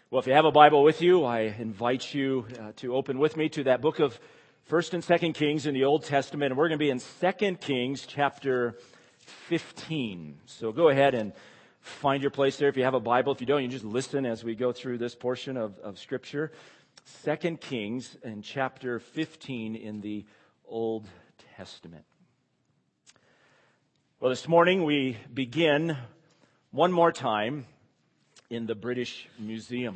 Well, if you have a Bible with you, I invite you to open with me to that book of 1st and 2nd Kings in the Old Testament. And we're going to be in 2nd Kings chapter 15. So go ahead and find your place there if you have a Bible. If you don't, you just listen as we go through this portion of Scripture. 2nd Kings and chapter 15 in the Old Testament. Well, this morning we begin one more time in the British Museum,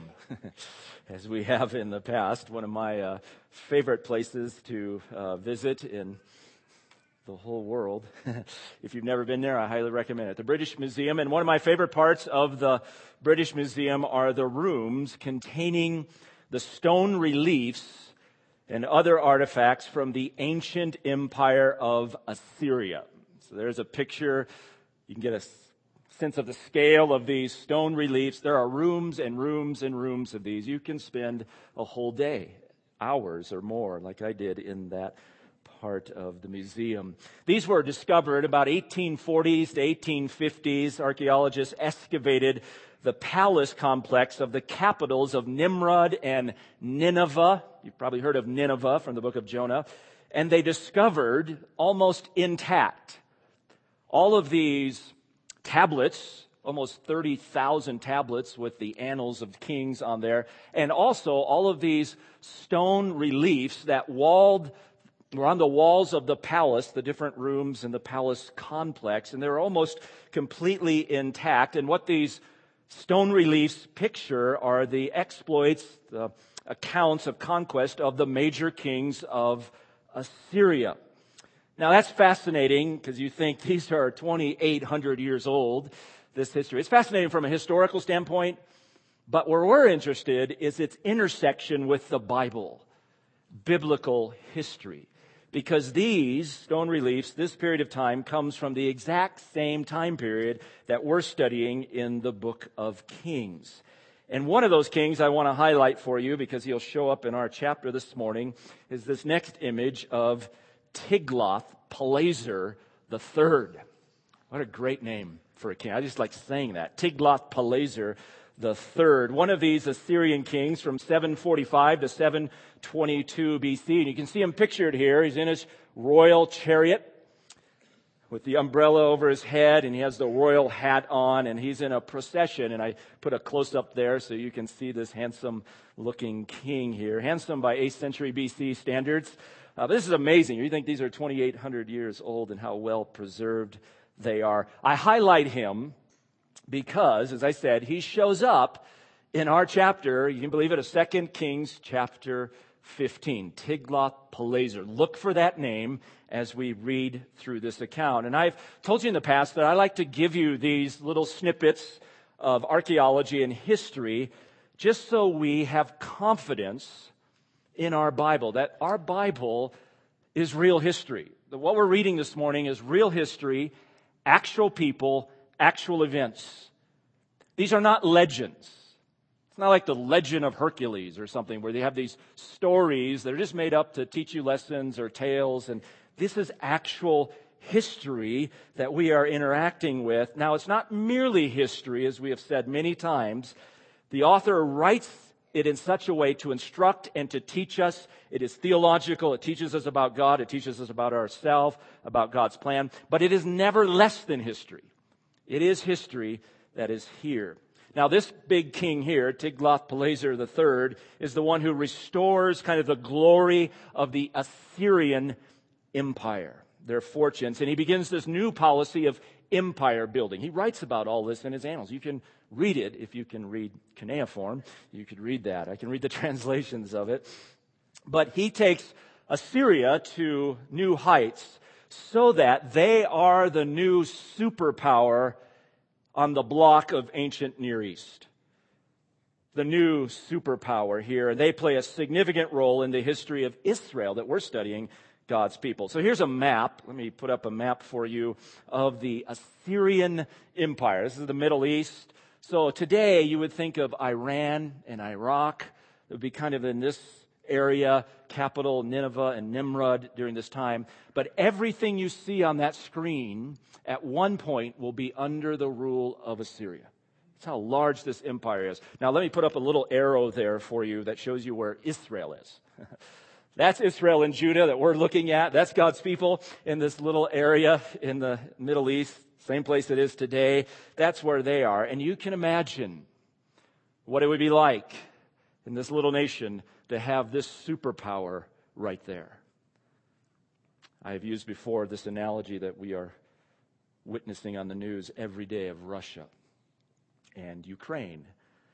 as we have in the past. One of my favorite places to visit in the whole world. If you've never been there, I highly recommend it. The British Museum, and one of my favorite parts of the British Museum are the rooms containing the stone reliefs and other artifacts from the ancient empire of Assyria. So there's a picture. You can get a sense of the scale of these stone reliefs. There are rooms and rooms and rooms of these. You can spend a whole day, hours or more, like I did in that part of the museum. These were discovered about 1840s to 1850s. Archaeologists excavated the palace complex of the capitals of Nimrod and Nineveh. You've probably heard of Nineveh from the book of Jonah. And they discovered, almost intact, all of these tablets, almost 30,000 tablets with the annals of kings on there, and also all of these stone reliefs that were on the walls of the palace, the different rooms in the palace complex, and they're almost completely intact. And what these stone reliefs picture are the exploits, the accounts of conquest of the major kings of Assyria. Now that's fascinating because you think these are 2,800 years old, this history. It's fascinating from a historical standpoint, but where we're interested is its intersection with the Bible, biblical history. Because these stone reliefs, this period of time, comes from the exact same time period that we're studying in the book of Kings. And one of those kings I want to highlight for you, because he'll show up in our chapter this morning, is this next image of Tiglath-Pileser III. What a great name for a king. I just like saying that. Tiglath-Pileser III. One of these Assyrian kings from 745 to 722 BC. And you can see him pictured here. He's in his royal chariot with the umbrella over his head, and he has the royal hat on, and he's in a procession. And I put a close-up there so you can see this handsome-looking king here. Handsome by 8th century BC standards. But this is amazing. You think these are 2,800 years old and how well preserved they are. I highlight him because, as I said, he shows up in our chapter, you can believe it, of 2 Kings chapter 15. Tiglath-Pileser. Look for that name as we read through this account. And I've told you in the past that I like to give you these little snippets of archaeology and history just so we have confidence in our Bible, that our Bible is real history. What we're reading this morning is real history, actual people, actual events. These are not legends. It's not like the legend of Hercules or something where they have these stories that are just made up to teach you lessons or tales. And this is actual history that we are interacting with. Now, it's not merely history, as we have said many times. The author writes it in such a way to instruct and to teach us. It is theological. It teaches us about God. It teaches us about ourselves, about God's plan. But it is never less than history. It is history that is here. Now, this big king here, Tiglath-Pileser III, is the one who restores kind of the glory of the Assyrian Empire, their fortunes. And he begins this new policy of empire building. He writes about all this in his annals. You can read it if you can read cuneiform. You could read that. I can read the translations of it. But he takes Assyria to new heights so that they are the new superpower on the block of ancient Near East. The new superpower here. And they play a significant role in the history of Israel that we're studying, God's people. So here's a map. Let me put up a map for you of the Assyrian Empire. This is the Middle East. So today you would think of Iran and Iraq. It would be kind of in this area, capital Nineveh and Nimrod during this time. But everything you see on that screen at one point will be under the rule of Assyria. That's how large this empire is. Now, let me put up a little arrow there for you that shows you where Israel is. That's Israel and Judah that we're looking at. That's God's people in this little area in the Middle East, same place it is today. That's where they are. And you can imagine what it would be like in this little nation to have this superpower right there. I have used before this analogy that we are witnessing on the news every day of Russia and Ukraine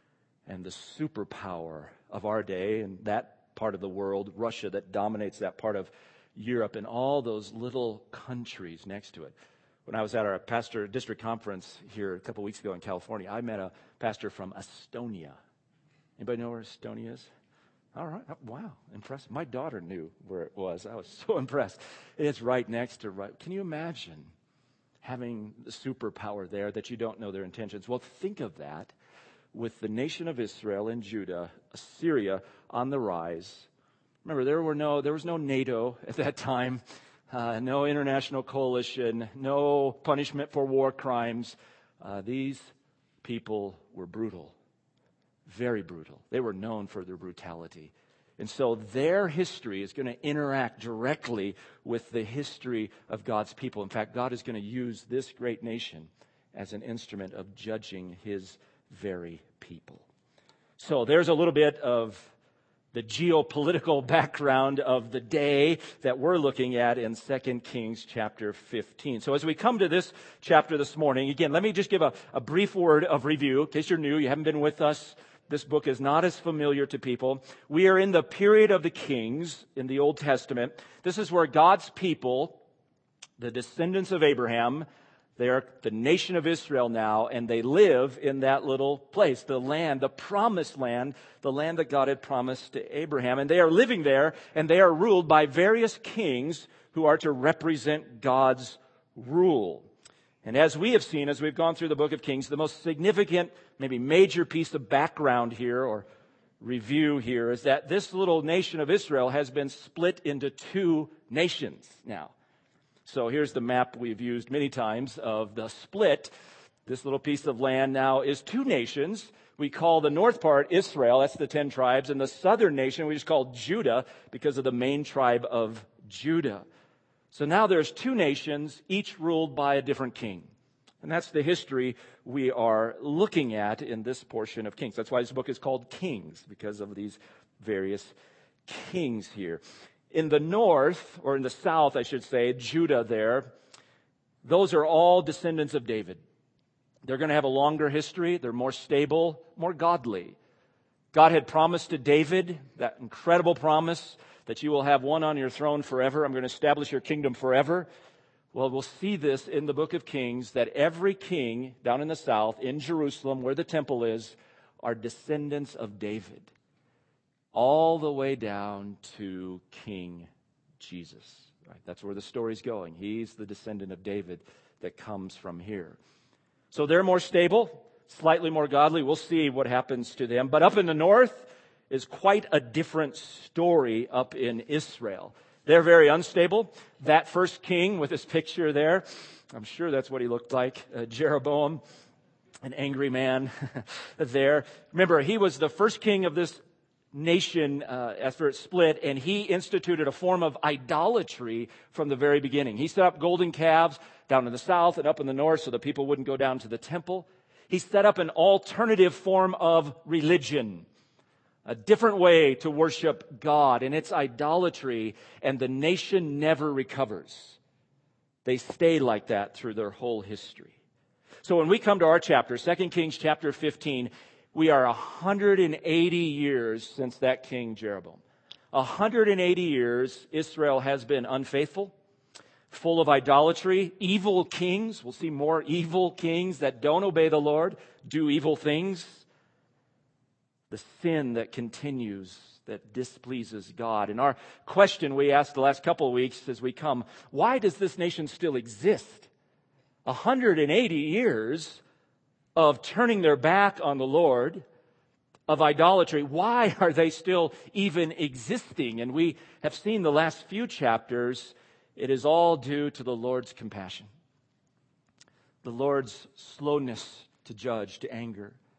and the superpower of our day and that part of the world, Russia, that dominates that part of Europe and all those little countries next to it. When I was at our pastor district conference here a couple weeks ago in California, I met a pastor from Estonia. Anybody know where Estonia is? All right. Wow. Impressive. My daughter knew where it was. I was so impressed. It's right next to right. Can you imagine having the superpower there that you don't know their intentions? Well, think of that with the nation of Israel and Judah, Assyria on the rise. Remember, there was no NATO at that time, no international coalition, no punishment for war crimes. These people were brutal, very brutal. They were known for their brutality. And so their history is going to interact directly with the history of God's people. In fact, God is going to use this great nation as an instrument of judging his very people. So there's a little bit of the geopolitical background of the day that we're looking at in 2 Kings chapter 15. So as we come to this chapter this morning, again, let me just give a brief word of review. In case you're new, you haven't been with us, this book is not as familiar to people. We are in the period of the kings in the Old Testament. This is where God's people, the descendants of Abraham, they are the nation of Israel now, and they live in that little place, the land, the promised land, the land that God had promised to Abraham. And they are living there, and they are ruled by various kings who are to represent God's rule. And as we have seen, as we've gone through the book of Kings, the most significant, maybe major piece of background here, or review here, is that this little nation of Israel has been split into two nations now. So here's the map we've used many times of the split. This little piece of land now is two nations. We call the north part Israel, that's the 10 tribes, and the southern nation we just call Judah because of the main tribe of Judah. So now there's two nations, each ruled by a different king. And that's the history we are looking at in this portion of Kings. That's why this book is called Kings, because of these various kings here. In the north, or in the south, I should say, Judah there, those are all descendants of David. They're going to have a longer history. They're more stable, more godly. God had promised to David, that incredible promise, that you will have one on your throne forever. I'm going to establish your kingdom forever. Well, we'll see this in the book of Kings, that every king down in the south, in Jerusalem, where the temple is, are descendants of David. All the way down to King Jesus. Right? That's where the story's going. He's the descendant of David that comes from here. So they're more stable, slightly more godly. We'll see what happens to them. But up in the north is quite a different story up in Israel. They're very unstable. That first king with his picture there, I'm sure that's what he looked like, Jeroboam, an angry man there. Remember, he was the first king of this nation after it split, and he instituted a form of idolatry from the very beginning. He set up golden calves down in the south and up in the north so the people wouldn't go down to the temple. He set up an alternative form of religion, a different way to worship God, and it's idolatry, and the nation never recovers. They stay like that through their whole history. So when we come to our chapter, 2 Kings chapter 15, we are 180 years since that king Jeroboam. 180 years Israel has been unfaithful, full of idolatry, evil kings. We'll see more evil kings that don't obey the Lord, do evil things. The sin that continues, that displeases God. And our question we asked the last couple of weeks as we come, why does this nation still exist? 180 years of turning their back on the Lord, of idolatry. Why are they still even existing? And we have seen the last few chapters, it is all due to the Lord's compassion, the Lord's slowness to judge, to anger,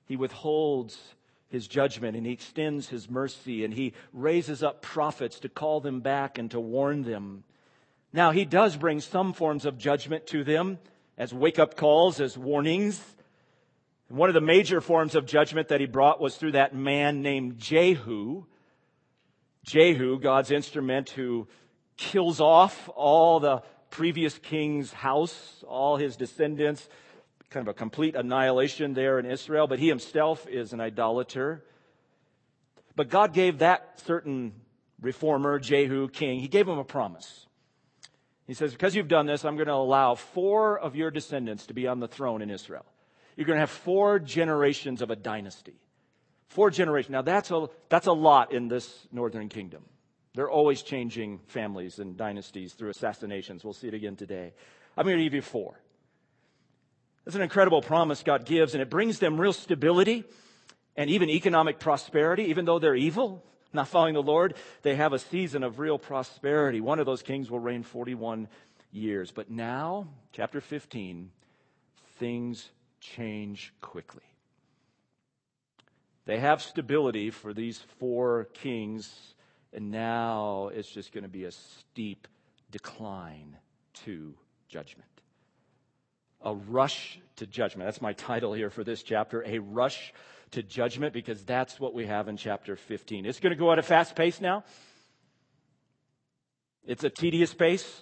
He withholds his judgment and he extends his mercy and he raises up prophets to call them back and to warn them. Now, he does bring some forms of judgment to them as wake-up calls, as warnings. And one of the major forms of judgment that he brought was through that man named Jehu. Jehu, God's instrument, who kills off all the previous king's house, all his descendants, kind of a complete annihilation there in Israel. But he himself is an idolater. But God gave that certain reformer, Jehu, king, he gave him a promise. He says, because you've done this, I'm going to allow 4 of your descendants to be on the throne in Israel. You're going to have 4 generations of a dynasty. 4 generations. Now that's a lot in this northern kingdom. They're always changing families and dynasties through assassinations. We'll see it again today. I'm going to give you 4. It's an incredible promise God gives, and it brings them real stability and even economic prosperity. Even though they're evil, not following the Lord, they have a season of real prosperity. One of those kings will reign 41 years. But now, chapter 15, things change quickly. They have stability for these 4 kings, and now it's just going to be a steep decline to judgment. A rush to judgment. That's my title here for this chapter, a rush to judgment, because that's what we have in chapter 15. It's going to go at a fast pace now. It's a tedious pace.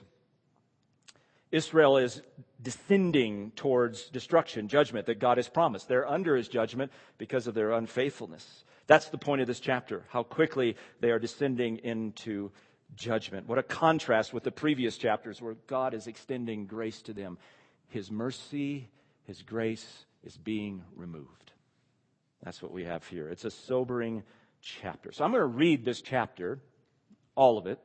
Israel is descending towards destruction, judgment that God has promised. They're under his judgment because of their unfaithfulness. That's the point of this chapter, how quickly they are descending into judgment. What a contrast with the previous chapters where God is extending grace to them. His mercy, his grace is being removed. That's what we have here. It's a sobering chapter. So I'm going to read this chapter, all of it,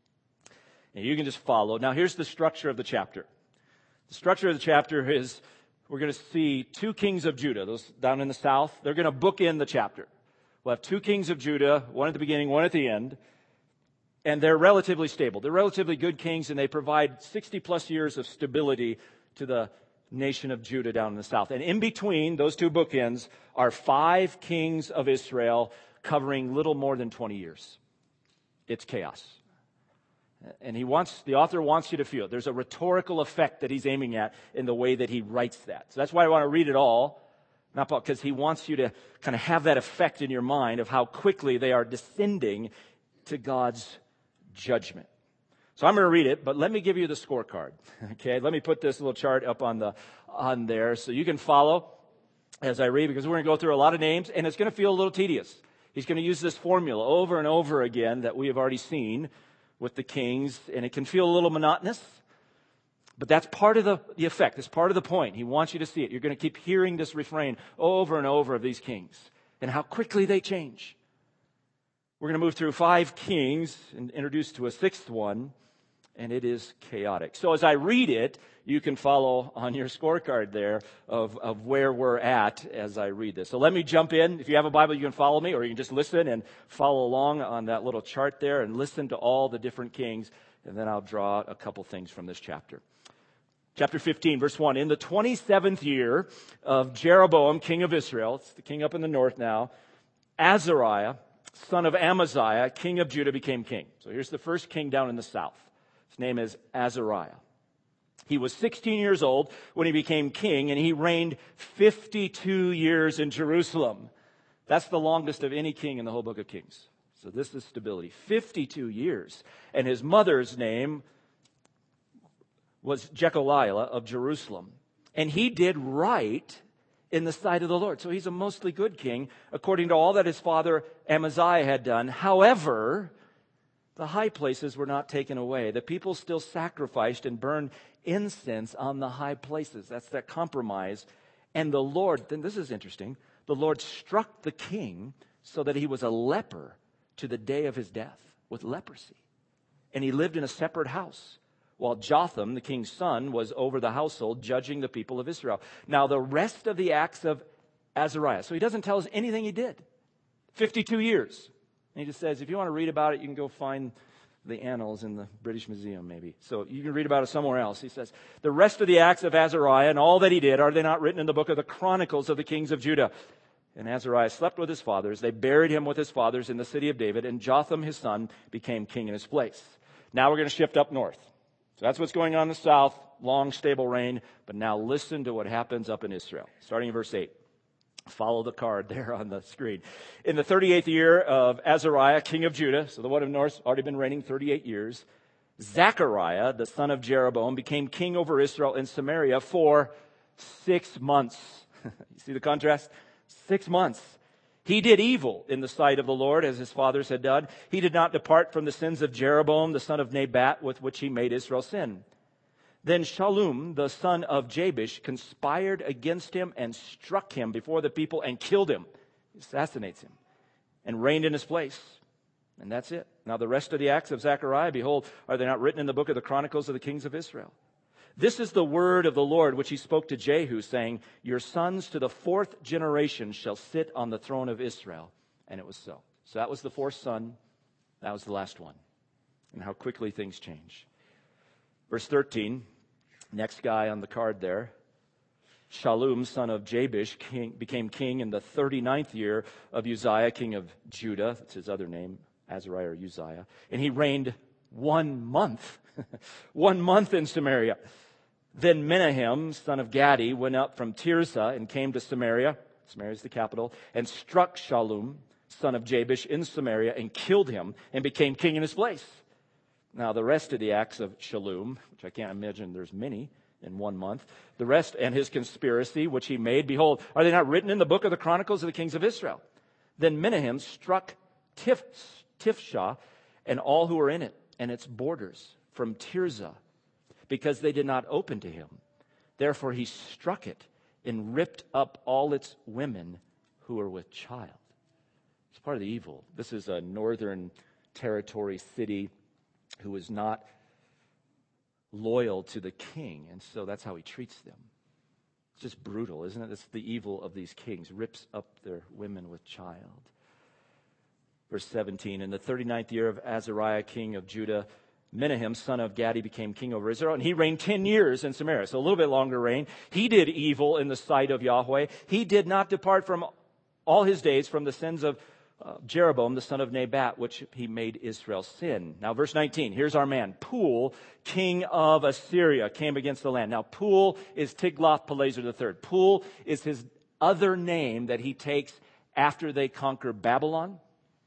and you can just follow. Now here's the structure of the chapter. The structure of the chapter is we're going to see 2 kings of Judah, those down in the south. They're going to bookend the chapter. We'll have 2 kings of Judah, one at the beginning, one at the end. And they're relatively stable. They're relatively good kings, and they provide 60 plus years of stability to the nation of Judah down in the south. And in between those 2 bookends are 5 kings of Israel covering little more than 20 years. It's chaos. And the author wants you to feel it. There's a rhetorical effect that he's aiming at in the way that he writes that. So that's why I want to read it all, not because he wants you to kind of have that effect in your mind of how quickly they are descending to God's judgment. So I'm going to read it, but let me give you the scorecard. Okay, let me put this little chart up on there so you can follow as I read, because we're going to go through a lot of names, and it's going to feel a little tedious. He's going to use this formula over and over again that we have already seen with the kings, and it can feel a little monotonous, but that's part of the effect. It's part of the point. He wants you to see it. You're going to keep hearing this refrain over and over of these kings and how quickly they change. We're going to move through 5 kings and introduce to a 6th one, and it is chaotic. So as I read it, you can follow on your scorecard there of where we're at as I read this. So let me jump in. If you have a Bible, you can follow me, or you can just listen and follow along on that little chart there and listen to all the different kings, and then I'll draw a couple things from this chapter. Chapter 15, verse 1. In the 27th year of Jeroboam, king of Israel, it's the king up in the north now, Azariah, son of Amaziah, king of Judah, became king. So here's the first king down in the south. His name is Azariah. He was 16 years old when he became king, and he reigned 52 years in Jerusalem. That's the longest of any king in the whole book of Kings. So this is stability. 52 years. And his mother's name was Jecholiah of Jerusalem. And he did right in the sight of the Lord. So he's a mostly good king, according to all that his father Amaziah had done. However, the high places were not taken away. The people still sacrificed and burned incense on the high places. That's that compromise. And the Lord, then this is interesting, the Lord struck the king so that he was a leper to the day of his death with leprosy. And he lived in a separate house, while Jotham, the king's son, was over the household judging the people of Israel. Now the rest of the acts of Azariah, so he doesn't tell us anything he did. 52 years. And he just says, if you want to read about it, you can go find the annals in the British Museum maybe. So you can read about it somewhere else. He says, the rest of the acts of Azariah and all that he did, are they not written in the book of the Chronicles of the kings of Judah? and Azariah slept with his fathers. They buried him with his fathers in the city of David, and Jotham, his son, became king in his place. Now we're going to shift up north. So that's what's going on in the south, long, stable reign. But now listen to what happens up in Israel, starting in verse 8. Follow the card there on the screen. In the 38th year of Azariah, king of Judah, so the one of north already been reigning 38 years, Zechariah, the son of Jeroboam, became king over Israel in Samaria for 6 months. You see the contrast? 6 months. He did evil in the sight of the Lord, as his fathers had done. He did not depart from the sins of Jeroboam, the son of Nebat, with which he made Israel sin. Then Shallum, the son of Jabesh, conspired against him and struck him before the people and killed him. He assassinates him and reigned in his place. And that's it. Now the rest of the acts of Zechariah, behold, are they not written in the book of the Chronicles of the kings of Israel? This is the word of the Lord which he spoke to Jehu, saying, your sons to the 4th generation shall sit on the throne of Israel. And it was so. So that was the 4th son. That was the last one. And how quickly things change. Verse 13, next guy on the card there. Shallum, son of Jabesh, became king in the 39th year of Uzziah, king of Judah. That's his other name, Azariah or Uzziah. And he reigned 1 month. 1 month in Samaria. Then Menahem, son of Gadi, went up from Tirzah and came to Samaria. Samaria is the capital. And struck Shallum, son of Jabesh, in Samaria and killed him and became king in his place. Now the rest of the acts of Shallum, which I can't imagine there's many in 1 month, the rest and his conspiracy which he made, behold, are they not written in the book of the Chronicles of the kings of Israel? Then Menahem struck Tifshah and all who were in it and its borders from Tirzah, because they did not open to him. Therefore he struck it and ripped up all its women who were with child. It's part of the evil. This is a northern territory city who was not loyal to the king, and so that's how he treats them. It's just brutal, isn't it? It's the evil of these kings. Rips up their women with child. Verse 17, in the 39th year of Azariah, king of Judah, Menahem, son of Gadi, became king over Israel, and he reigned 10 years in Samaria, so a little bit longer reign. He did evil in the sight of Yahweh. He did not depart from all his days from the sins of Jeroboam, the son of Nebat, which he made Israel sin. Now, verse 19, here's our man. Pul, king of Assyria, came against the land. Now, Pul is Tiglath-Pileser III. Pul is his other name that he takes after they conquer Babylon.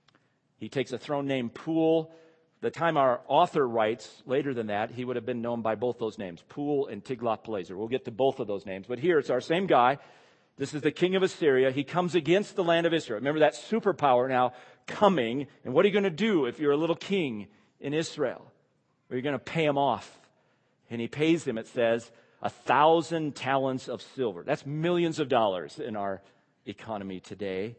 He takes a throne named Pul. The time our author writes, later than that, he would have been known by both those names, Pul and Tiglath-Pileser. We'll get to both of those names. But here, it's our same guy. This is the king of Assyria. He comes against the land of Israel. Remember that superpower now coming. And what are you going to do if you're a little king in Israel? Are you going to pay him off? And he pays him, it says, 1,000 talents of silver. That's millions of dollars in our economy today.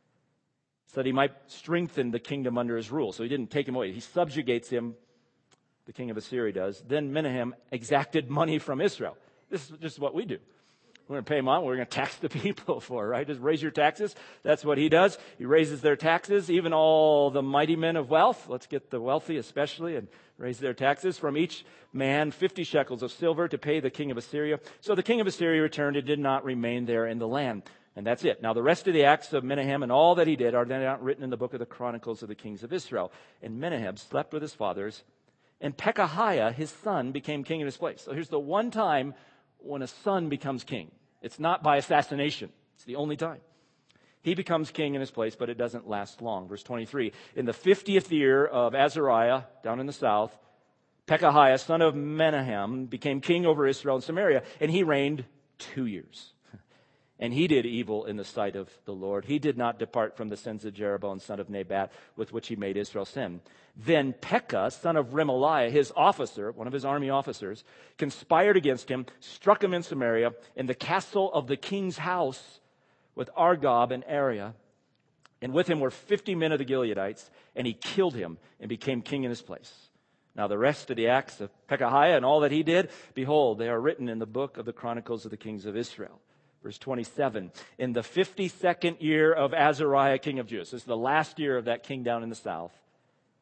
So that he might strengthen the kingdom under his rule. So he didn't take him away. He subjugates him, the king of Assyria does. Then Menahem exacted money from Israel. This is just what we do. We're going to pay them on. We're going to tax the people for it, right? Just raise your taxes. That's what he does. He raises their taxes. Even all the mighty men of wealth. Let's get the wealthy especially and raise their taxes. From each man 50 shekels of silver to pay the king of Assyria. So the king of Assyria returned and did not remain there in the land. And that's it. Now the rest of the acts of Menahem and all that he did are not written in the book of the Chronicles of the kings of Israel. And Menahem slept with his fathers. And Pekahiah, his son, became king in his place. So here's the one time when a son becomes king. It's not by assassination. It's the only time. He becomes king in his place, but it doesn't last long. Verse 23, in the 50th year of Azariah, down in the south, Pekahiah, son of Menahem, became king over Israel and Samaria, and he reigned 2 years. And he did evil in the sight of the Lord. He did not depart from the sins of Jeroboam, son of Nebat, with which he made Israel sin. Then Pekah, son of Remaliah, his officer, one of his army officers, conspired against him, struck him in Samaria, in the castle of the king's house, with Argob and Ariah. And with him were 50 men of the Gileadites, and he killed him and became king in his place. Now the rest of the acts of Pekahiah and all that he did, behold, they are written in the book of the Chronicles of the kings of Israel. Verse 27, in the 52nd year of Azariah, king of Judah. So this is the last year of that king down in the south.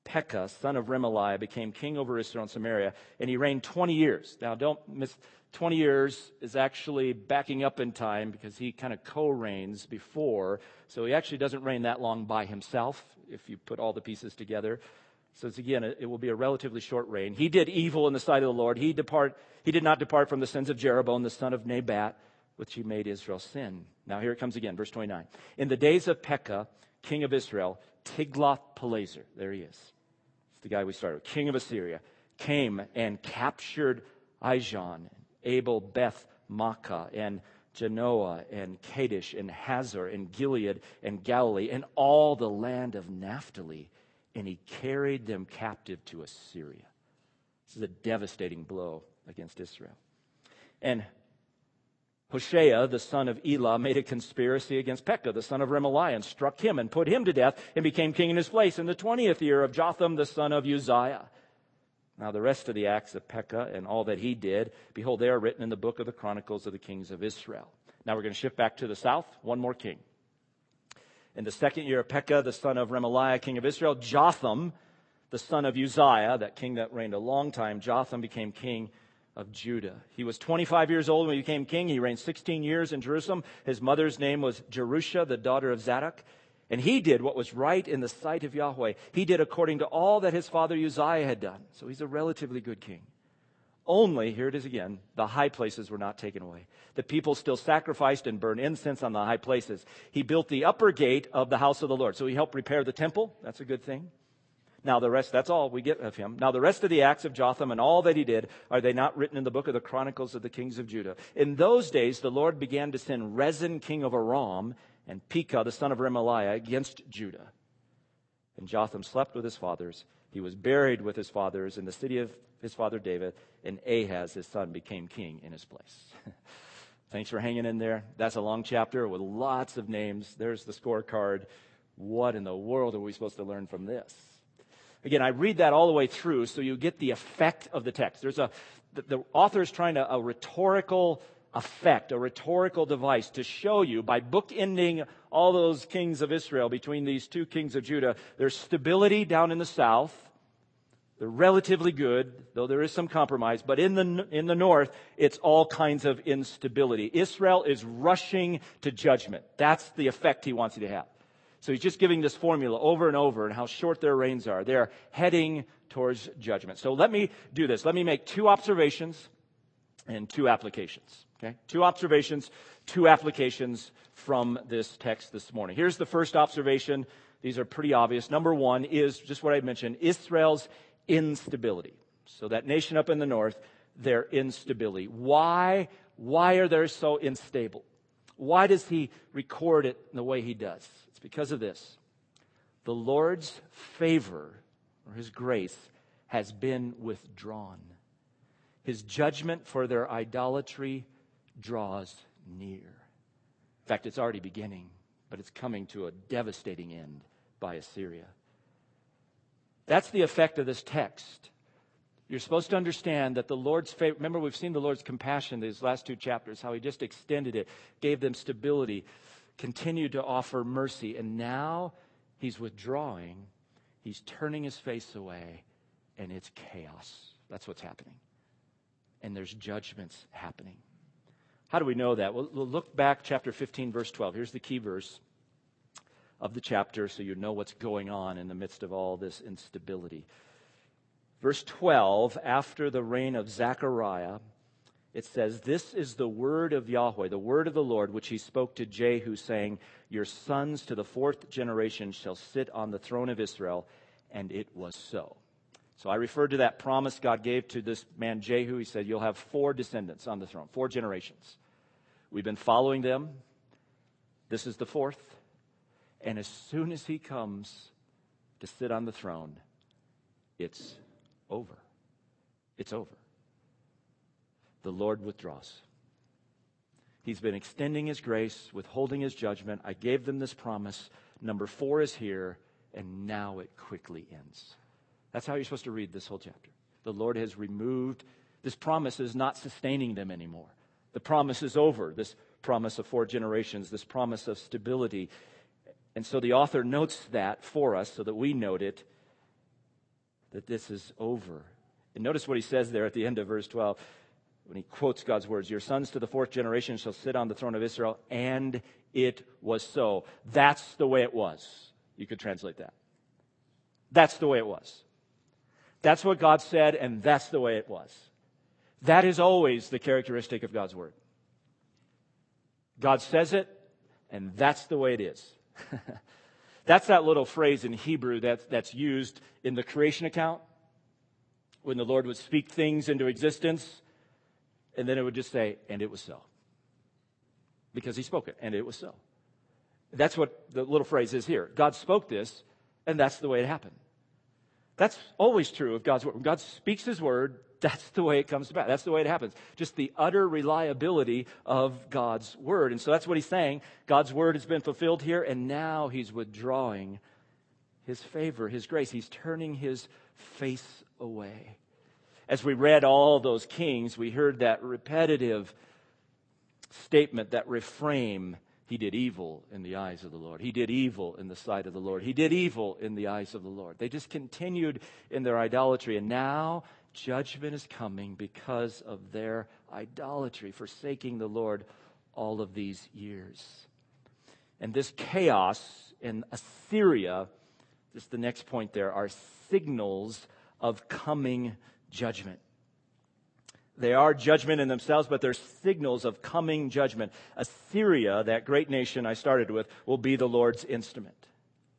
Pekah, son of Remaliah, became king over Israel and Samaria, and he reigned 20 years. Now, don't miss, 20 years is actually backing up in time because he kind of co-reigns before, so he actually doesn't reign that long by himself, if you put all the pieces together. So it's, again, it will be a relatively short reign. He did evil in the sight of the Lord. He did not depart from the sins of Jeroboam, the son of Nebat, which he made Israel sin. Now here it comes again, verse 29. In the days of Pekah, king of Israel, Tiglath-Pileser, there he is. It's the guy we started with. King of Assyria, came and captured Ijon, Abel Beth Makkah, and Genoa, and Kadesh, and Hazor, and Gilead, and Galilee, and all the land of Naphtali. And he carried them captive to Assyria. This is a devastating blow against Israel. And Hoshea, the son of Elah, made a conspiracy against Pekah, the son of Remaliah, and struck him and put him to death and became king in his place in the 20th year of Jotham, the son of Uzziah. Now the rest of the acts of Pekah and all that he did, behold, they are written in the book of the Chronicles of the Kings of Israel. Now we're going to shift back to the south. One more king. In the 2nd year of Pekah, the son of Remaliah, king of Israel, Jotham, the son of Uzziah, that king that reigned a long time, Jotham became king of Judah. He was 25 years old when he became king. He reigned 16 years in Jerusalem. His mother's name was Jerusha, the daughter of Zadok. And he did what was right in the sight of Yahweh. He did according to all that his father Uzziah had done. So he's a relatively good king. Only, here it is again, the high places were not taken away. The people still sacrificed and burned incense on the high places. He built the upper gate of the house of the Lord. So he helped repair the temple. That's a good thing. Now the rest, that's all we get of him. Now the rest of the acts of Jotham and all that he did, are they not written in the book of the Chronicles of the Kings of Judah? In those days, the Lord began to send Rezin, king of Aram, and Pekah, the son of Remaliah, against Judah. And Jotham slept with his fathers. He was buried with his fathers in the city of his father David, and Ahaz, his son, became king in his place. Thanks for hanging in there. That's a long chapter with lots of names. There's the scorecard. What in the world are we supposed to learn from this? Again, I read that all the way through so you get the effect of the text. The author is trying a rhetorical effect, a rhetorical device to show you by bookending all those kings of Israel between these two kings of Judah. There's stability down in the south. They're relatively good, though there is some compromise. But in the north, it's all kinds of instability. Israel is rushing to judgment. That's the effect he wants you to have. So he's just giving this formula over and over and how short their reigns are. They're heading towards judgment. So let me do this. Let me make 2 observations and 2 applications. Okay? 2 observations, 2 applications from this text this morning. Here's the first observation. These are pretty obvious. Number 1 is just what I mentioned, Israel's instability. So that nation up in the north, their instability. Why are they so unstable? Why does he record it the way he does? It's because of this. The Lord's favor, or his grace, has been withdrawn. His judgment for their idolatry draws near. In fact, it's already beginning, but it's coming to a devastating end by Assyria. That's the effect of this text. You're supposed to understand that the Lord's favor, remember we've seen the Lord's compassion these last 2 chapters, how he just extended it, gave them stability, continued to offer mercy, and now he's withdrawing, he's turning his face away, and it's chaos. That's what's happening. And there's judgments happening. How do we know that? Well, we'll look back, chapter 15, verse 12. Here's the key verse of the chapter so you know what's going on in the midst of all this instability. Verse 12, after the reign of Zechariah, it says, "This is the word of Yahweh, the word of the Lord, which he spoke to Jehu, saying, Your sons to the 4th generation shall sit on the throne of Israel, and it was so." So I referred to that promise God gave to this man Jehu. He said, you'll have 4 descendants on the throne, 4 generations. We've been following them. This is the 4th. And as soon as he comes to sit on the throne, it's over. It's over. The Lord withdraws. He's been extending his grace, withholding his judgment. I gave them this promise. Number 4 is here, and now it quickly ends. That's how you're supposed to read this whole chapter. The Lord has removed, this promise is not sustaining them anymore. The promise is over, this promise of 4 generations, this promise of stability. And so the author notes that for us so that we note it. that this is over. And notice what he says there at the end of verse 12 when he quotes God's words. Your sons to the fourth generation shall sit on the throne of Israel, and it was so. That's the way it was. You could translate that. That's the way it was. That's what God said, and that's the way it was. That is always the characteristic of God's word. God says it, and that's the way it is. That's that little phrase in Hebrew that's used in the creation account when the Lord would speak things into existence, and then it would just say, and it was so. Because he spoke it, and it was so. That's what the little phrase is here. God spoke this, and that's the way it happened. That's always true of God's word. When God speaks his word, that's the way it comes about. That's the way it happens. Just the utter reliability of God's word. And so that's what he's saying. God's word has been fulfilled here, and now he's withdrawing his favor, his grace. He's turning his face away. As we read all those kings, we heard that repetitive statement, that refrain. He did evil in the eyes of the Lord. He did evil in the sight of the Lord. He did evil in the eyes of the Lord. They just continued in their idolatry. And now judgment is coming because of their idolatry, forsaking the Lord all of these years. And this chaos in Assyria, just the next point there, are signals of coming judgment. They are judgment in themselves, but they're signals of coming judgment. Assyria, that great nation I started with, will be the Lord's instrument.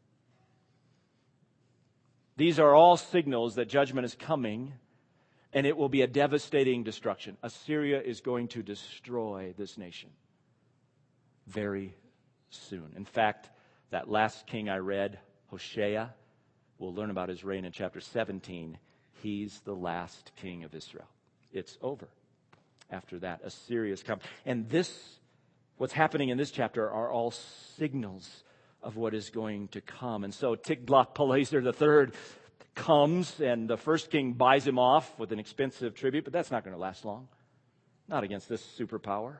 These are all signals that judgment is coming, and it will be a devastating destruction. Assyria is going to destroy this nation very soon. In fact, that last king I read, Hoshea, we'll learn about his reign in chapter 17. He's the last king of Israel. It's over. After that, Assyria's come. And what's happening in this chapter are all signals of what is going to come. And so Tiglath-Pileser III comes, and the first king buys him off with an expensive tribute, but that's not going to last long. Not against this superpower.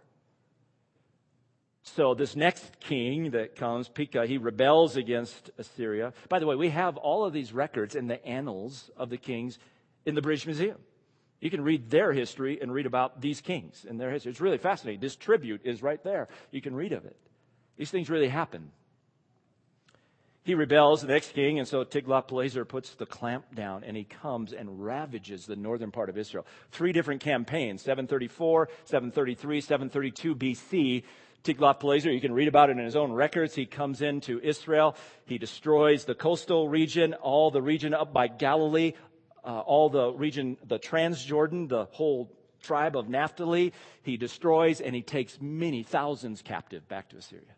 So this next king that comes, Pekah, he rebels against Assyria. By the way, we have all of these records in the annals of the kings in the British Museum. You can read their history and read about these kings and their history. It's really fascinating. This tribute is right there. You can read of it. These things really happen. He rebels, the next king, and so Tiglath-Pileser puts the clamp down, and he comes and ravages the northern part of Israel. 3 different campaigns, 734, 733, 732 BC. Tiglath-Pileser, you can read about it in his own records. He comes into Israel. He destroys the coastal region, all the region up by Galilee, all the region, the Transjordan, the whole tribe of Naphtali. He destroys, and he takes many thousands captive back to Assyria.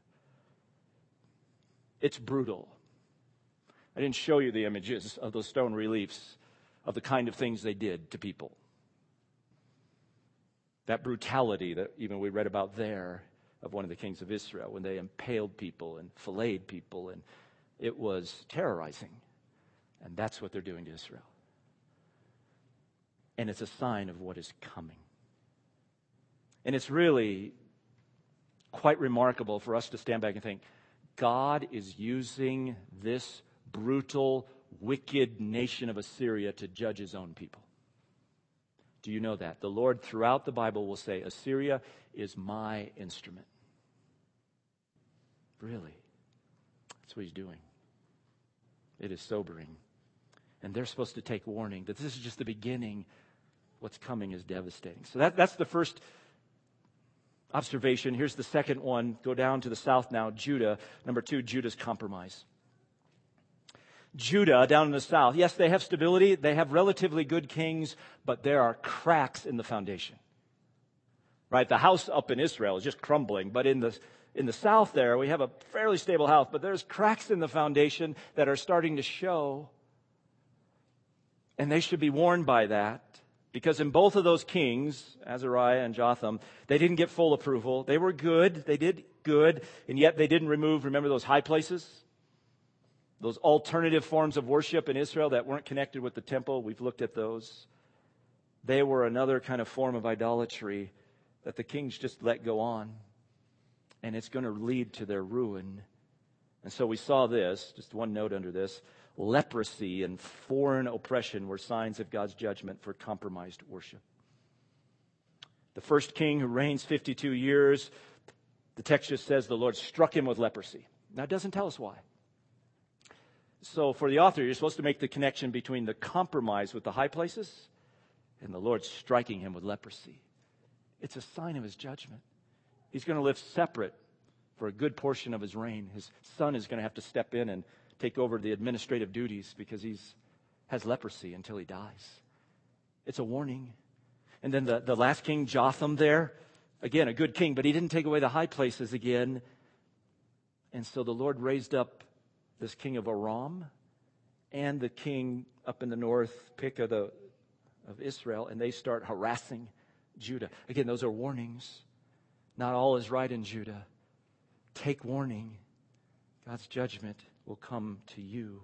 It's brutal. I didn't show you the images of those stone reliefs of the kind of things they did to people. That brutality that even we read about there of one of the kings of Israel when they impaled people and filleted people, and it was terrorizing. And that's what they're doing to Israel. And it's a sign of what is coming. And it's really quite remarkable for us to stand back and think, God is using this brutal, wicked nation of Assyria to judge his own people. Do you know that? The Lord throughout the Bible will say, Assyria is my instrument. Really? That's what he's doing. It is sobering. And they're supposed to take warning that this is just the beginning. What's coming is devastating. So that's the first observation. Here's the second one. Go down to the south now, Judah. Number 2, Judah's compromise. Judah, down in the south, yes, they have stability. They have relatively good kings, but there are cracks in the foundation. Right? The house up in Israel is just crumbling, but in the south there, we have a fairly stable house, but there's cracks in the foundation that are starting to show. And they should be warned by that. Because in both of those kings, Azariah and Jotham, they didn't get full approval. They were good. They did good. And yet they didn't remove, remember those high places? Those alternative forms of worship in Israel that weren't connected with the temple. We've looked at those. They were another kind of form of idolatry that the kings just let go on. And it's going to lead to their ruin. And so we saw this, just one note under this, leprosy and foreign oppression were signs of God's judgment for compromised worship. The first king who reigns 52 years, the text just says the Lord struck him with leprosy. Now, it doesn't tell us why. So for the author, you're supposed to make the connection between the compromise with the high places and the Lord striking him with leprosy. It's a sign of his judgment. He's going to live separate for a good portion of his reign. His son is going to have to step in and take over the administrative duties because he has leprosy until he dies. It's a warning. And then the last king, Jotham there, again, a good king, but he didn't take away the high places again. And so the Lord raised up this king of Aram and the king up in the north, Pekah of Israel, and they start harassing Judah. Again, those are warnings. Not all is right in Judah. Take warning. God's judgment will come to you.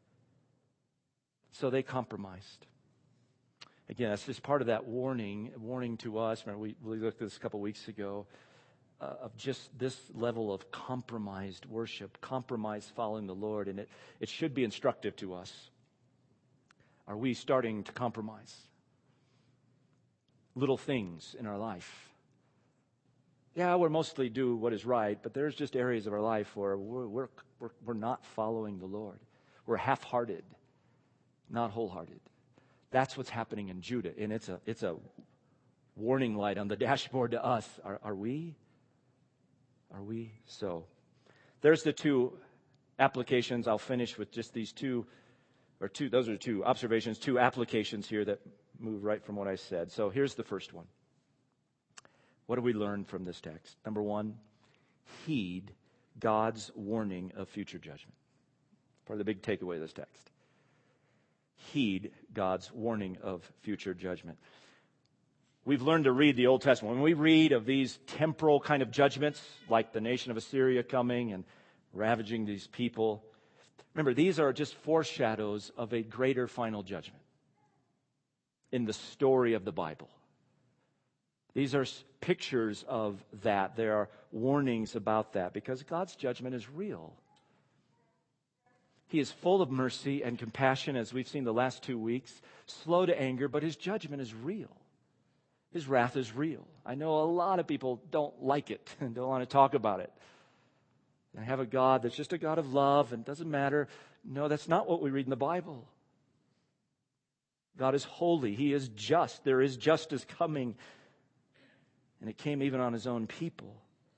So they compromised. Again, that's just part of that warning to us. Remember, we looked at this a couple weeks ago, of just this level of compromised worship, compromised following the Lord, and it should be instructive to us. Are we starting to compromise little things in our life? Yeah, we're mostly do what is right, but there's just areas of our life where we're not following the Lord. We're half-hearted, not wholehearted. That's what's happening in Judah, and it's a warning light on the dashboard to us. Are we? Are we? So, there's the two applications. I'll finish with just these two. Those are two observations, two applications here that move right from what I said. So here's the first one. What do we learn from this text? Number one, heed God's warning of future judgment. Part of the big takeaway of this text. Heed God's warning of future judgment. We've learned to read the Old Testament. When we read of these temporal kind of judgments, like the nation of Assyria coming and ravaging these people, remember, these are just foreshadows of a greater final judgment in the story of the Bible. These are pictures of that. There are warnings about that because God's judgment is real. He is full of mercy and compassion, as we've seen the last 2 weeks, slow to anger, but his judgment is real. His wrath is real. I know a lot of people don't like it and don't want to talk about it. They have a God that's just a God of love and doesn't matter. No, that's not what we read in the Bible. God is holy. He is just. There is justice coming. And it came even on his own people.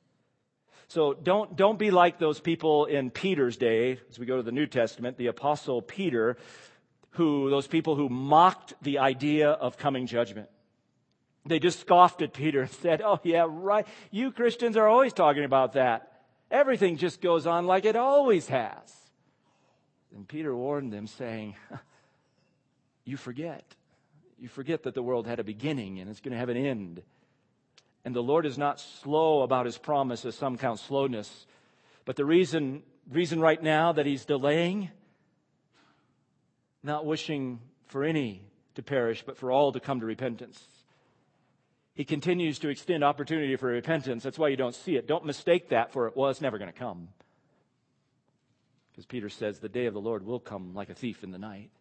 So don't be like those people in Peter's day, as we go to the New Testament, the Apostle Peter, those people who mocked the idea of coming judgment. They just scoffed at Peter and said, "Oh yeah, right. You Christians are always talking about that. Everything just goes on like it always has." And Peter warned them, saying, You forget that the world had a beginning and it's going to have an end. And the Lord is not slow about his promise, as some count slowness. But the reason right now that he's delaying, not wishing for any to perish, but for all to come to repentance. He continues to extend opportunity for repentance. That's why you don't see it. Don't mistake that for, it's never going to come. Because Peter says the day of the Lord will come like a thief in the night.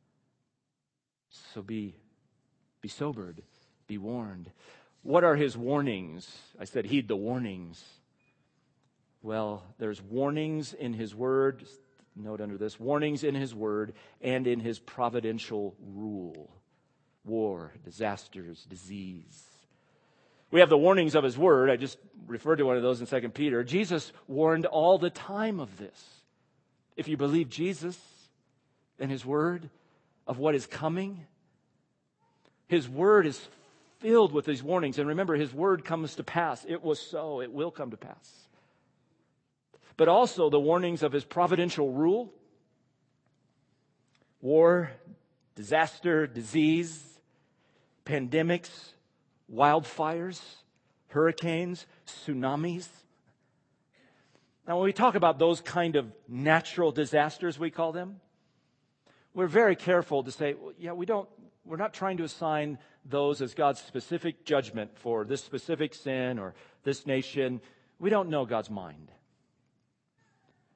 So be sobered, be warned. What are his warnings? I said heed the warnings. Well, there's warnings in his word. Just note under this, warnings in his word and in his providential rule. War, disasters, disease. We have the warnings of his word. I just referred to one of those in 2 Peter. Jesus warned all the time of this. If you believe Jesus and his word of what is coming, his word is filled with these warnings. And remember, his word comes to pass. It was so. It will come to pass. But also the warnings of his providential rule. War, disaster, disease, pandemics, wildfires, hurricanes, tsunamis. Now, when we talk about those kind of natural disasters, we call them, we're very careful to say, we're not trying to assign those as God's specific judgment for this specific sin or this nation. We don't know God's mind.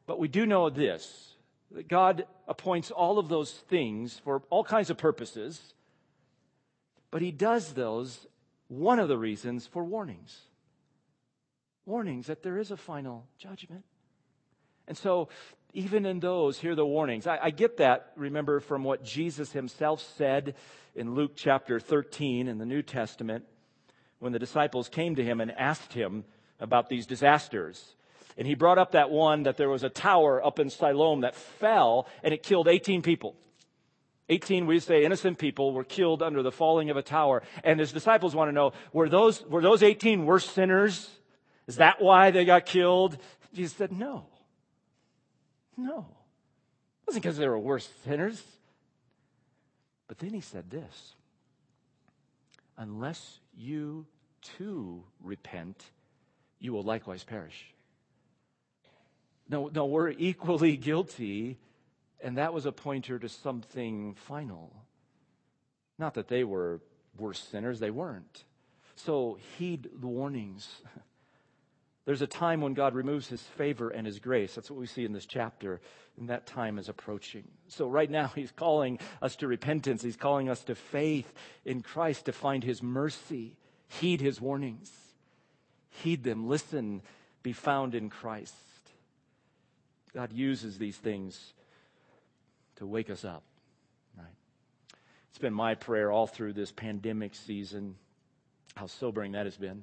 But we do know this, that God appoints all of those things for all kinds of purposes, but he does those, one of the reasons, for warnings. Warnings that there is a final judgment. And so, even in those, hear the warnings. I get that, remember, from what Jesus himself said in Luke chapter 13 in the New Testament, when the disciples came to him and asked him about these disasters. And he brought up that one, that there was a tower up in Siloam that fell, and it killed 18 people. 18, we say, innocent people were killed under the falling of a tower. And his disciples want to know, were those 18 worse sinners? Is that why they got killed? Jesus said, no. No. It wasn't because they were worse sinners. But then he said this, unless you too repent, you will likewise perish. No, we're equally guilty, and that was a pointer to something final. Not that they were worse sinners, they weren't. So heed the warnings. There's a time when God removes his favor and his grace. That's what we see in this chapter, and that time is approaching. So right now he's calling us to repentance. He's calling us to faith in Christ, to find his mercy. Heed his warnings. Heed them. Listen. Be found in Christ. God uses these things to wake us up. Right? It's been my prayer all through this pandemic season, how sobering that has been,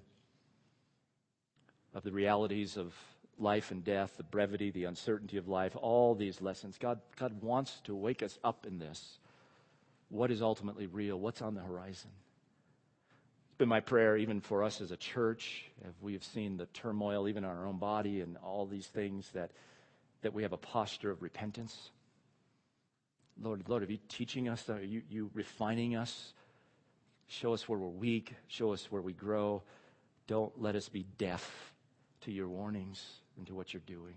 of the realities of life and death, the brevity, the uncertainty of life, all these lessons. God wants to wake us up in this. What is ultimately real? What's on the horizon? It's been my prayer even for us as a church, as we have seen the turmoil even in our own body and all these things, that we have a posture of repentance. Lord, are you teaching us? Are you refining us? Show us where we're weak. Show us where we grow. Don't let us be deaf to your warnings and to what you're doing.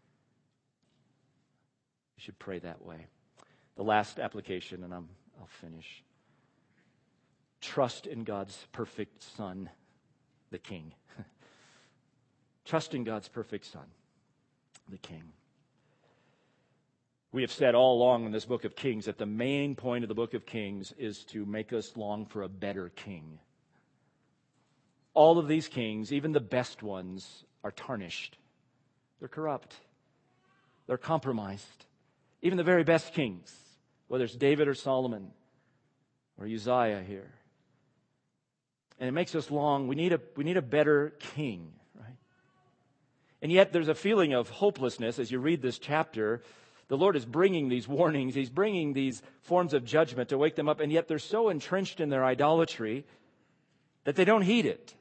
We should pray that way. The last application, and I'll finish. Trust in God's perfect Son, the King. Trust in God's perfect Son, the King. We have said all along in this book of Kings that the main point of the book of Kings is to make us long for a better king. All of these kings, even the best ones, are tarnished. They're corrupt. They're compromised. Even the very best kings, whether it's David or Solomon or Uzziah here. And it makes us long. We need a better king, right? And yet there's a feeling of hopelessness as you read this chapter. The Lord is bringing these warnings. He's bringing these forms of judgment to wake them up. And yet they're so entrenched in their idolatry that they don't heed it.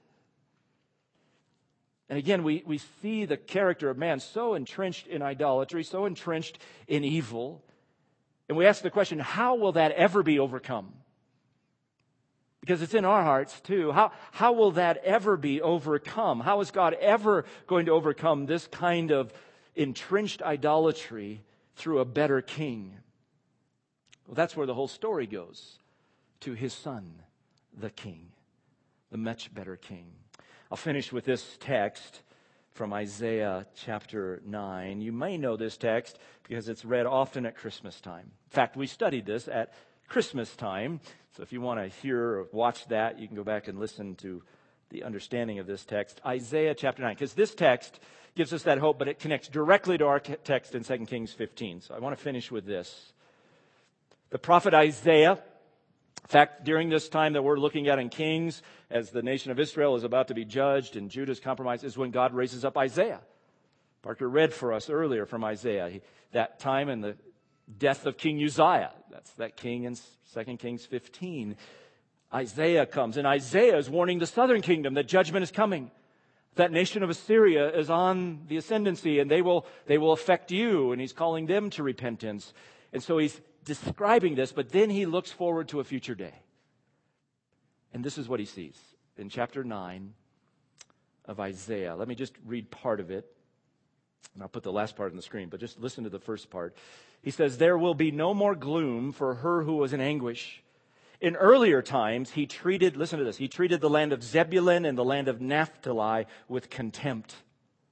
And again, we see the character of man so entrenched in idolatry, so entrenched in evil. And we ask the question, how will that ever be overcome? Because it's in our hearts too. How will that ever be overcome? How is God ever going to overcome this kind of entrenched idolatry through a better king? Well, that's where the whole story goes. To his Son, the King, the much better king. I'll finish with this text from Isaiah chapter 9. You may know this text because it's read often at Christmas time. In fact, we studied this at Christmas time. So if you want to hear or watch that, you can go back and listen to the understanding of this text. Isaiah chapter 9, because this text gives us that hope, but it connects directly to our text in 2 Kings 15. So I want to finish with this. The prophet Isaiah, in fact, during this time that we're looking at in Kings, as the nation of Israel is about to be judged and Judah's compromise, is when God raises up Isaiah. Parker read for us earlier from Isaiah, that time in the death of King Uzziah. That's that king in 2 Kings 15. Isaiah comes, and Isaiah is warning the southern kingdom that judgment is coming. That nation of Assyria is on the ascendancy, and they will affect you, and he's calling them to repentance. And so he's describing this, but then he looks forward to a future day. And this is what he sees in chapter 9 of Isaiah. Let me just read part of it. And I'll put the last part on the screen, but just listen to the first part. He says, "There will be no more gloom for her who was in anguish. In earlier times, he treated the land of Zebulun and the land of Naphtali with contempt."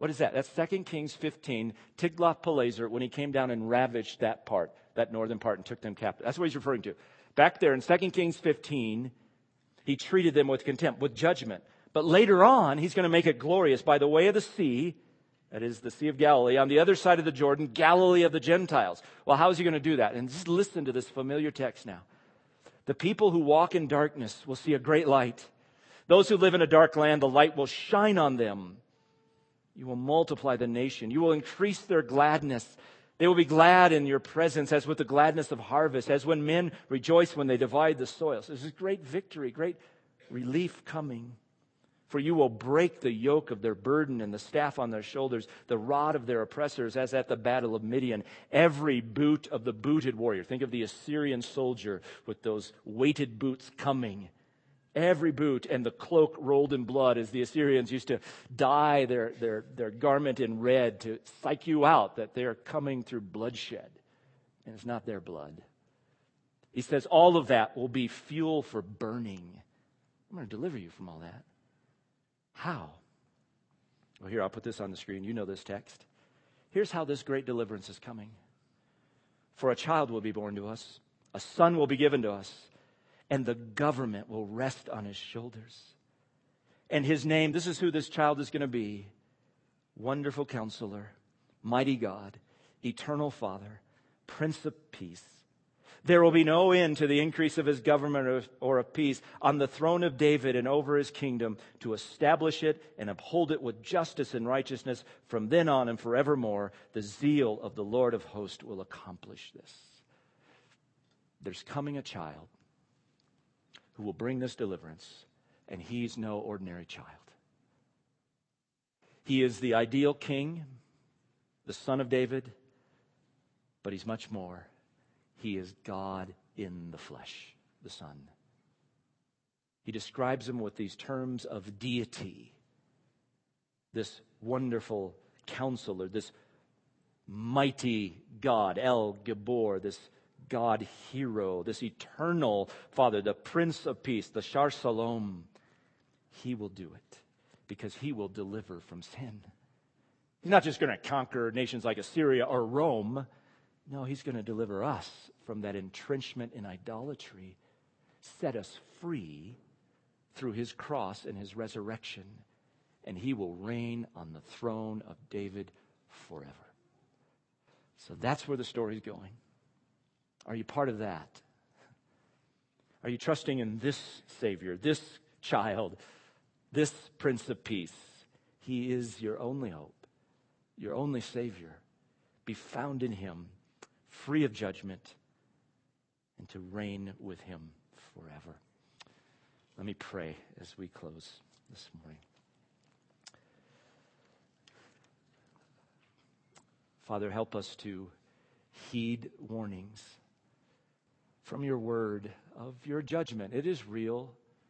What is that? That's 2 Kings 15, Tiglath-Pileser, when he came down and ravaged that part, that northern part, and took them captive. That's what he's referring to. Back there in 2 Kings 15, he treated them with contempt, with judgment. But later on, he's going to make it glorious by the way of the sea, that is the Sea of Galilee, on the other side of the Jordan, Galilee of the Gentiles. Well, how is he going to do that? And just listen to this familiar text now. The people who walk in darkness will see a great light. Those who live in a dark land, the light will shine on them. You will multiply the nation. You will increase their gladness. They will be glad in your presence as with the gladness of harvest, as when men rejoice when they divide the soils. There's this great victory, great relief coming. For you will break the yoke of their burden and the staff on their shoulders, the rod of their oppressors, as at the battle of Midian. Every boot of the booted warrior. Think of the Assyrian soldier with those weighted boots coming. Every boot and the cloak rolled in blood, as the Assyrians used to dye their garment in red to psych you out that they're coming through bloodshed. And it's not their blood. He says all of that will be fuel for burning. I'm going to deliver you from all that. How? Well, here, I'll put this on the screen. You know this text. Here's how this great deliverance is coming. For a child will be born to us. A son will be given to us. And the government will rest on his shoulders. And his name, this is who this child is going to be. Wonderful Counselor, Mighty God, Eternal Father, Prince of Peace. There will be no end to the increase of his government or of peace on the throne of David and over his kingdom, to establish it and uphold it with justice and righteousness from then on and forevermore. The zeal of the Lord of hosts will accomplish this. There's coming a child who will bring this deliverance, and he's no ordinary child. He is the ideal king, the son of David, but he's much more. He is God in the flesh, the Son. He describes him with these terms of deity. This wonderful Counselor, this mighty God, El Gibor, this God hero, this eternal Father, the Prince of Peace, the Shar Shalom. He will do it because he will deliver from sin. He's not just going to conquer nations like Assyria or Rome. No, he's going to deliver us from that entrenchment in idolatry, set us free through his cross and his resurrection, and he will reign on the throne of David forever. So that's where the story's going. Are you part of that? Are you trusting in this Savior, this child, this Prince of Peace? He is your only hope, your only Savior. Be found in him, free of judgment, and to reign with him forever. Let me pray as we close this morning. Father, help us to heed warnings from your word of your judgment. It is real.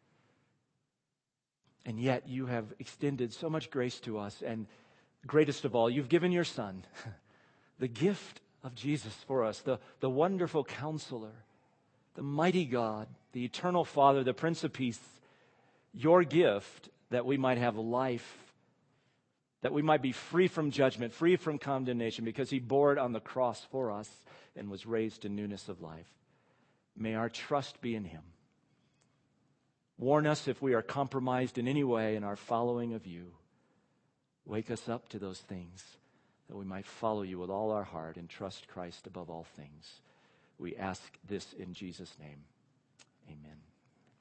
And yet you have extended so much grace to us. And greatest of all, you've given your Son, the gift of Jesus for us, the wonderful Counselor, the mighty God, the eternal Father, the Prince of Peace, your gift that we might have life, that we might be free from judgment, free from condemnation, because he bore it on the cross for us and was raised to newness of life. May our trust be in him. Warn us if we are compromised in any way in our following of you. Wake us up to those things, that we might follow you with all our heart and trust Christ above all things. We ask this in Jesus' name. Amen.